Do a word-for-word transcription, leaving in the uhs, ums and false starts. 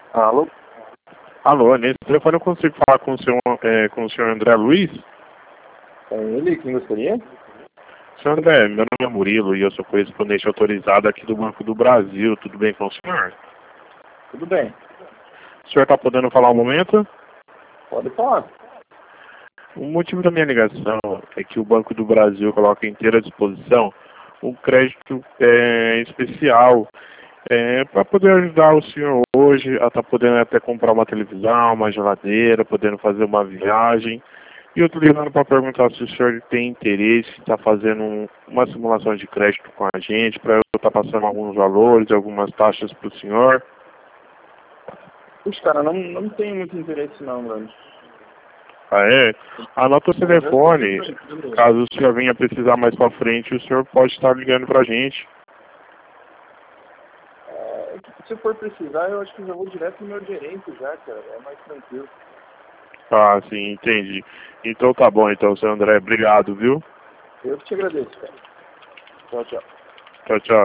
Alô? Alô, nesse telefone eu consigo falar com o senhor, é, com o senhor André Luiz? É ele quem gostaria? Senhor André, meu nome é Murilo e eu sou correspondente autorizado aqui do Banco do Brasil. Tudo bem com o senhor? Tudo bem. O senhor está podendo falar um momento? Pode falar. O motivo da minha ligação é que o Banco do Brasil coloca inteira à disposição um crédito é, especial é, para poder ajudar o senhor hoje a estar tá podendo até comprar uma televisão, uma geladeira, podendo fazer uma viagem. E eu estou ligando para perguntar se o senhor tem interesse em estar tá fazendo um, uma simulação de crédito com a gente, para eu estar tá passando alguns valores, algumas taxas para o senhor. Puxa, cara, não, não tenho muito interesse não, velho. Ah, é? Anota o telefone. Caso o senhor venha precisar mais para frente, o senhor pode estar ligando para a gente. É, se for precisar, eu acho que já vou direto no meu gerente já, cara. É mais tranquilo. Ah, sim, entendi. Então tá bom, então, seu André. Obrigado, viu? Eu que te agradeço, cara. Tchau, tchau. Tchau, tchau.